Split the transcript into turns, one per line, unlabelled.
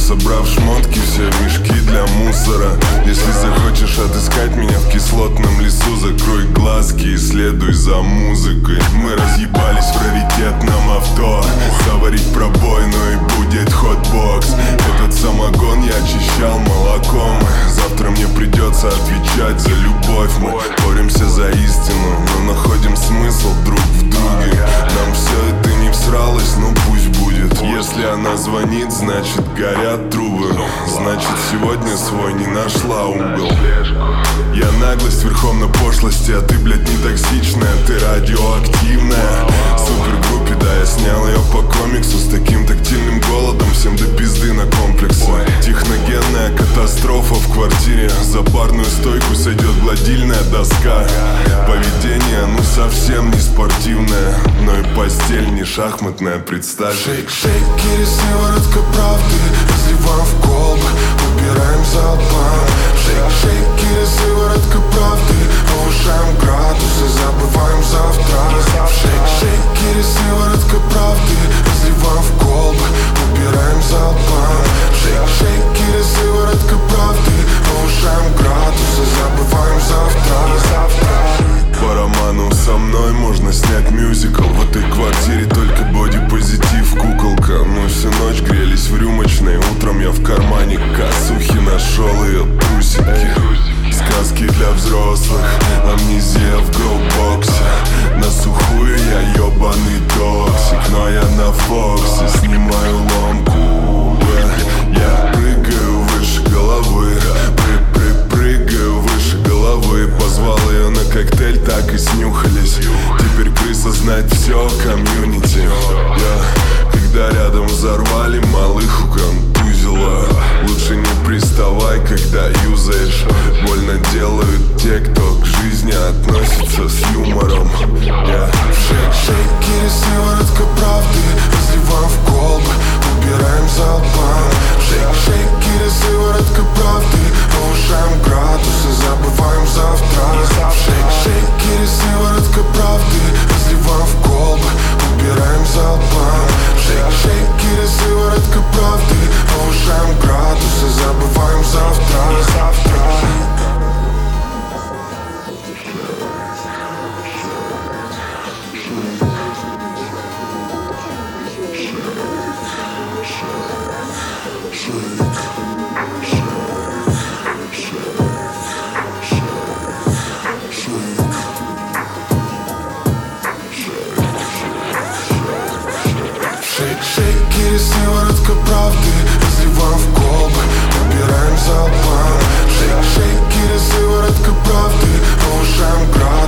собрав шмотки, все мешки для мусора. Если захочешь отыскать меня в кислотном лесу, закрой глазки и следуй за музыкой. Мы разъебались в раритетном авто, заварить пробойную и будет хотбокс. Этот самогон я очищал молоком. Завтра мне придется отвечать за любовь. Мы боремся за истину, но находим смысл друг в друге. Нам все это не всралось, но пусть будет. Если она звонит, значит горят трубы. Значит сегодня свой не нашла угол. Я наглость верхом на пошлости, а ты, блядь, не токсичная, ты радиоактивная. Супергруппе, да, я снял ее по комиксу. С таким тактильным голодом всем до пизды на комплексы. Техногенная катастрофа в квартире. За барную стойку сойдет гладильная доска. Поведение, ну совсем не спортивное, но и постель не шахматная, представь.
Шейк, или сыворотка правды, разливаем в колбы, убираем залпом. Шейк, или сыворотка правды, повышаем градусы, забываем завтра. Шейк, или сыворотка правды, разливаем в колбы, убираем залпом. Шейк, или сыворотка правды, повышаем градусы, забываем завтра.
По роману со мной можно снять мюзикл. В этой квартире только бодипозитив, куколка. Мы всю ночь грелись в рюмочной. Утром я в кармане косухи нашел ее трусики. Сказки для взрослых, амнезия в гроубоксе. На сухую я ебаный токсик, но я на Фоксе снимаю ломку. Я прыгаю выше головы, прыгаю выше головы. Позвал ее на коктейль, так и снюхались. Теперь крыса знает все комьюнити. Когда рядом взорвали, малыху контузила. Лучше не приставай, когда юзаешь. Больно делают те, кто к жизни относится с юмором.
Шейк, или сыворотка правды, разливаем в колбы, убираем залпом. Шейк, или сыворотка правды, повышаем градусы, забываем завтра. Шейк, или сыворотка правды, разливаем в колбы, убираем залпом. Шейк, или сыворотка правды, повышаем градусы, забываем завтра. Шейк, или сыворотка правды, разливаем в колбы, убираем залпом. Шейк, или сыворотка правды, повышаем градус.